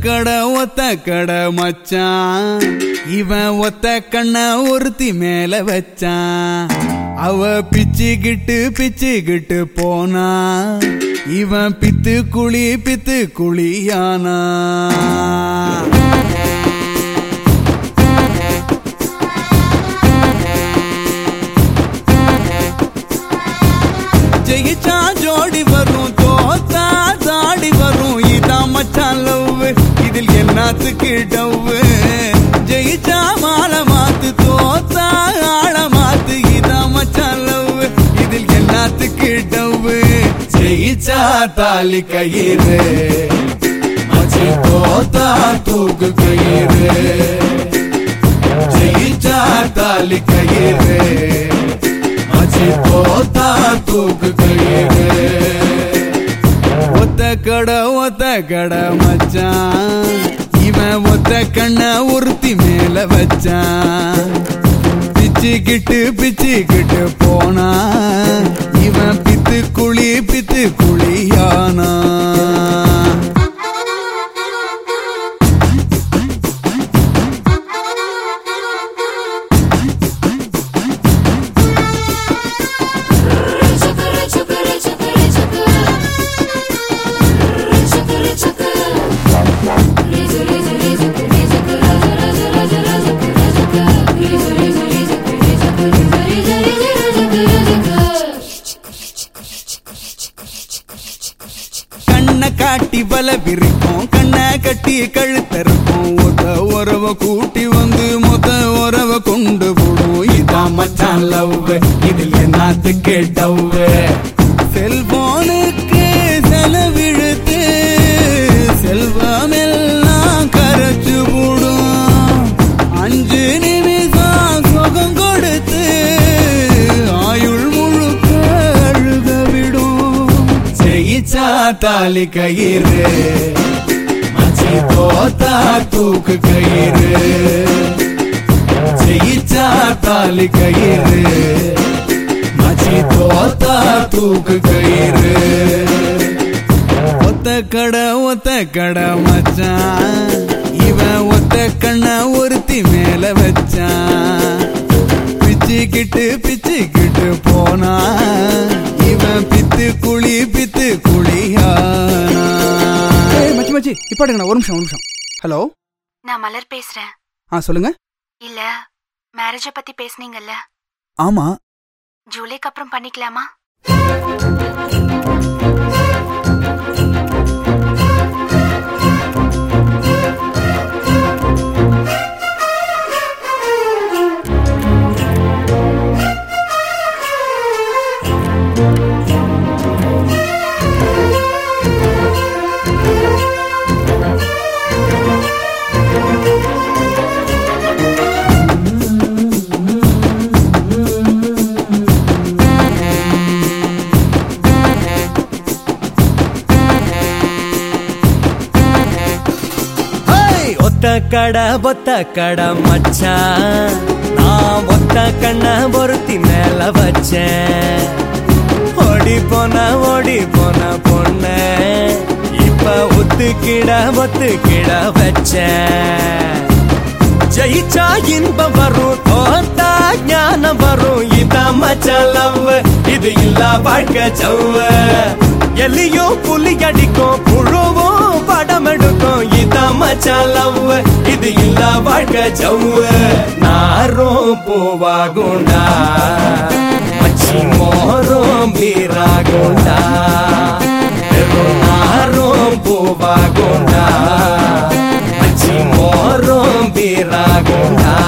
ஒத்த கடை மச்சான் இவன் ஒத்த கண்ண ஒருத்தி மேல வச்சான். அவ பிச்சுக்கிட்டு போனா இவன் பித்து குழியானா. ஜெயிச்சா ஜோடி வரும் தோத்தா தாடி வரும். இதான் மச்சான் லவ், இதில் என்னத்துக்கு டவ். ஜெயிச்சா மாலை மாத்து தோத்தா ஆள மாத்து. இதான் மச்சான் லவ், இதில் என்னத்துக்கு டவ். ஜெயிச்சா தாலி கயிறு மச்சி தோத்தா தூக்கு கயிறு. ஜெயிச்சா தாலி கயிறு மச்சி தோத்தா தூக்கு கயிறு. ஒத்த கடை மச்சான் இவன் ஒத்த கண்ண ஒருத்தி மேல வச்சான். பிச்சுக்கிட்டு போனா இவன் பித்து குழியானா. கண்ணை காட்டி வல விரிக்கும், கண்ணை கட்டி கழுத்தருக்கும். ஒத்த உறவ கூட்டி வந்து மொத்த உறவ கொண்டு போடும். இதான் மச்சான் லவ், இதில் என்னத்துக்கு டவ். செல்போனுக்கு செலவிழுத்து செல்வமெல்லாம் கரைச்சு போடும். 5 நிமிஷம் சுகம் கொடுத்து ஆயுள் முழுக்க அழுக விடும். ஜெயிச்சா தாலி கயிறு மச்சி தோத்தா தூக்கு கயிறு. ஜெயிச்சா தாலி கயிறு மச்சி தோத்தா தூக்கு கயிறு. ஒத்த கடை மச்சான் இவன் ஒத்த கண்ண ஒருத்தி மேல வச்சான். பிச்சுக்கிட்டு போனா இவன் பித்து குழியானா. மச்சி இப்ப ஒரு நிமிஷம். ஹலோ, நான் மலர் பேசுறேன். சொல்லுங்க. இல்ல, மேரேஜ பத்தி பேசுனீங்கல்ல? ஆமா. ஜூலைக்கு அப்புறம் பண்ணிக்கலாமா? ஒத்த கடை மச்சான் நான் ஒத்த கண்ண ஒருத்தி மேல வச்சேன். ஓடி போன பொண்ண இப்ப ஒத்துக்கிட வச்சேன். ஜெயிச்சா இன்பம் வரும் தோத்தா ஞானம் வரும். இதான் மச்சான் லவ், இது இல்ல வாழ்க்கை சவ். எலியும் புலி அடிக்கும் புழுவும் படம் எடுக்கும். இதான் மச்சான் லவ், இது இல்ல வாழ்க்கை சவ். நாரும் பூவாகுண்டா மச்சி மோரும் பீராகுண்டா. நாரும் பூவாகுண்டா மச்சி மோரும் பீராகுண்டா.